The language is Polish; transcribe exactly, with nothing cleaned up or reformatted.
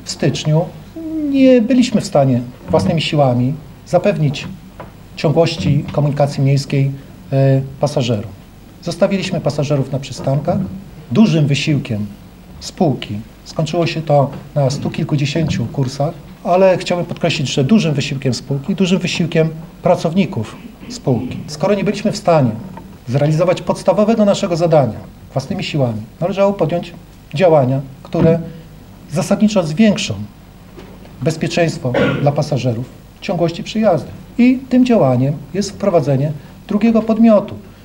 w styczniu nie byliśmy w stanie własnymi siłami zapewnić ciągłości komunikacji miejskiej e, pasażerom. Zostawiliśmy pasażerów na przystankach. Dużym wysiłkiem spółki, skończyło się to na stu kilkudziesięciu kursach, ale chciałbym podkreślić, że dużym wysiłkiem spółki, dużym wysiłkiem pracowników spółki. Skoro nie byliśmy w stanie zrealizować podstawowego naszego zadania własnymi siłami, należało podjąć działania, które zasadniczo zwiększą bezpieczeństwo dla pasażerów w ciągłości przyjazdu. I tym działaniem jest wprowadzenie drugiego podmiotu,